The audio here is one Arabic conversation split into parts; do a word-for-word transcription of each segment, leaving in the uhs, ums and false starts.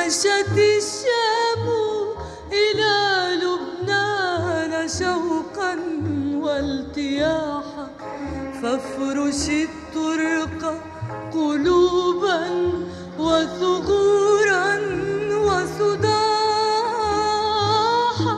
مشت الشام إلى لبنان شوقا والتياحا، فافرش الطرق قلوبا وثغورا وصداحا.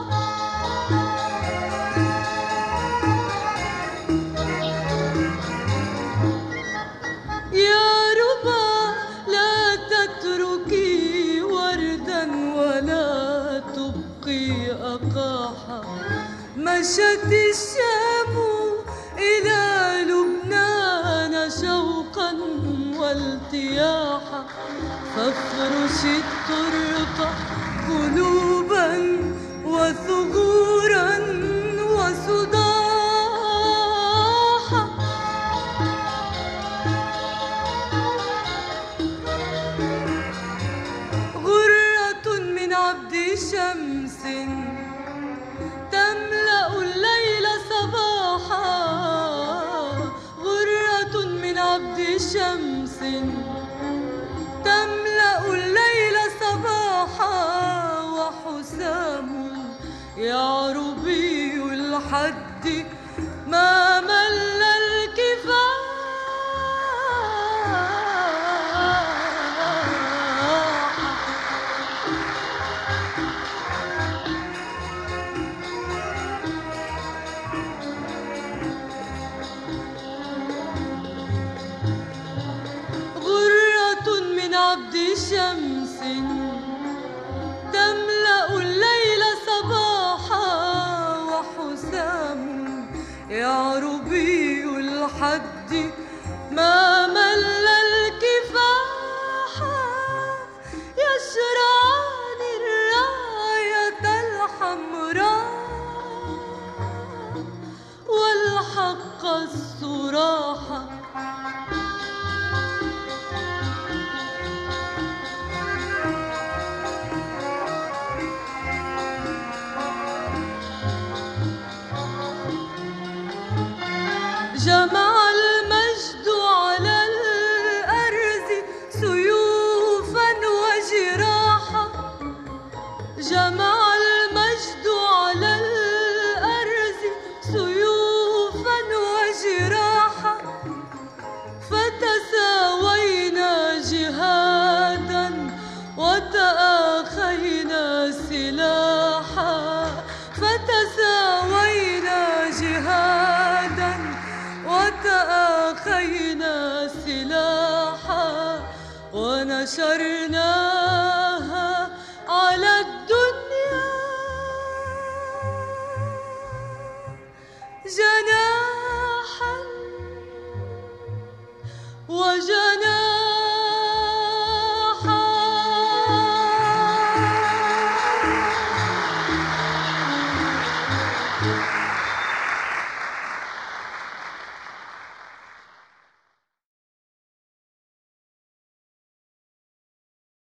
يا ربا لا تتركي وردا ولا تبقي أقاحا، مشت الشام إلى لبنان شوقا والتياحا، فافرش الطرق قلوبا وثغورا وصداحا. غرة من عبد شمس تملأ الليل صباحا، غرة من عبد شمس تملأ الليل صباحا، وحسام يعربي الحد ما مل الكفاح. عبد شمس تملأ الليل صباحا، وحسام يعربي الحد ما مل الكفاح، يشرعان الراية الحمراء والحق الصراحة. جمع المجد على الأرز سيوفا وجراحا، جمع المجد على الأرز سيوفا وجراحا، فتساوينا جهادا وتآخينا سلاحا، فتساوينا جهادا وتآخينا سلاحا، ونشرناها على الدنيا جناحا وجناحا.